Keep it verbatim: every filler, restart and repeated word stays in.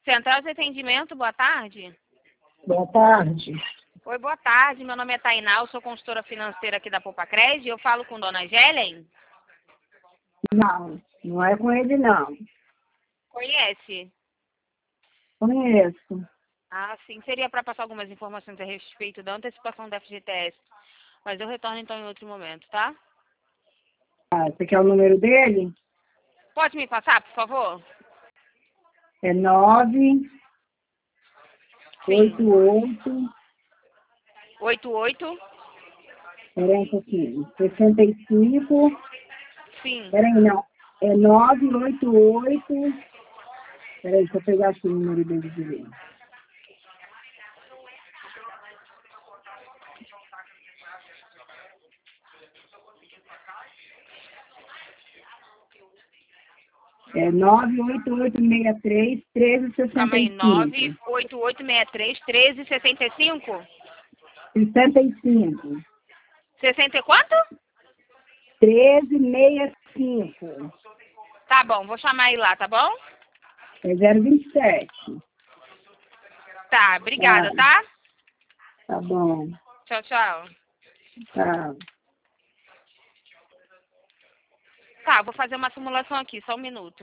Central de atendimento, boa tarde. Boa tarde. Oi, boa tarde. Meu nome é Tainá, eu sou consultora financeira aqui da Popacred. Eu falo com Dona Gelen? Não, não é com ele, não. Conhece? Conheço. Ah, sim. Seria para passar algumas informações a respeito da antecipação da F G T S. Mas eu retorno então em outro momento, tá? Ah, você quer o número dele? Pode me passar, por favor? É nove oito Sim. oito, oito oito? peraí um pouquinho, sessenta e cinco, Sim. peraí, não, é nove oito oito, peraí, deixa eu pegar aqui o número dele de ver. É nove oito oito seis três, um três seis Calma aí. nove cinco. oito oito seis três, um três seis cinco? sessenta e cinco. sessenta e quanto? treze sessenta e cinco. Tá bom, vou chamar ele lá, tá bom? É zero vinte e sete. Tá, Tá, obrigada, tá? tá bom. Tchau, tchau. Tá. Tá, vou fazer uma simulação aqui, só um minuto.